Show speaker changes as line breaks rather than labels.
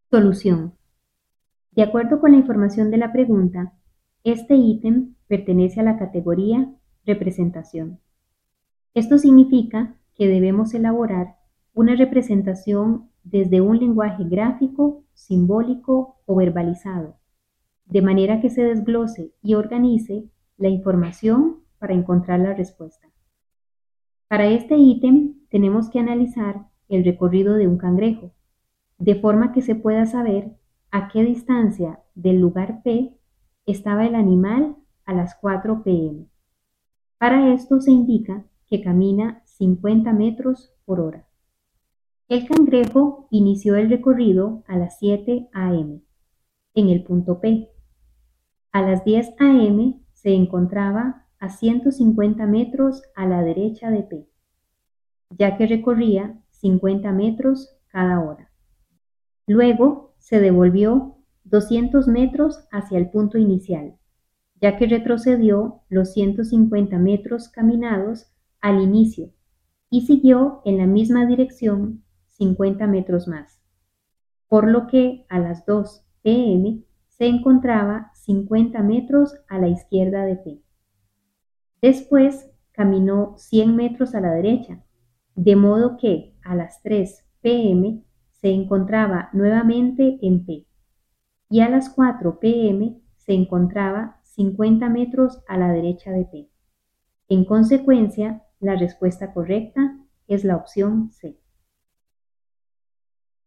Solución. De acuerdo con la información de la pregunta, este ítem pertenece a la categoría representación. Esto significa que debemos elaborar una representación desde un lenguaje gráfico, simbólico o verbalizado, de manera que se desglose y organice la información para encontrar la respuesta. Para este ítem tenemos que analizar el recorrido de un cangrejo, de forma que se pueda saber a qué distancia del lugar P estaba el animal a las 4 p.m. Para esto se indica que camina 50 metros por hora. El cangrejo inició el recorrido a las 7 a.m. en el punto P. A las 10 a.m. se encontraba a 150 metros a la derecha de P, ya que recorría 50 metros cada hora. Luego se devolvió 200 metros hacia el punto inicial, ya que retrocedió los 150 metros caminados al inicio y siguió en la misma dirección 50 metros más, por lo que a las 2 p.m. se encontraba 50 metros a la izquierda de P. Después caminó 100 metros a la derecha, de modo que a las 3 p.m. se encontraba nuevamente en P y a las 4 p.m. se encontraba 50 metros a la derecha de P. En consecuencia, la respuesta correcta es la opción C.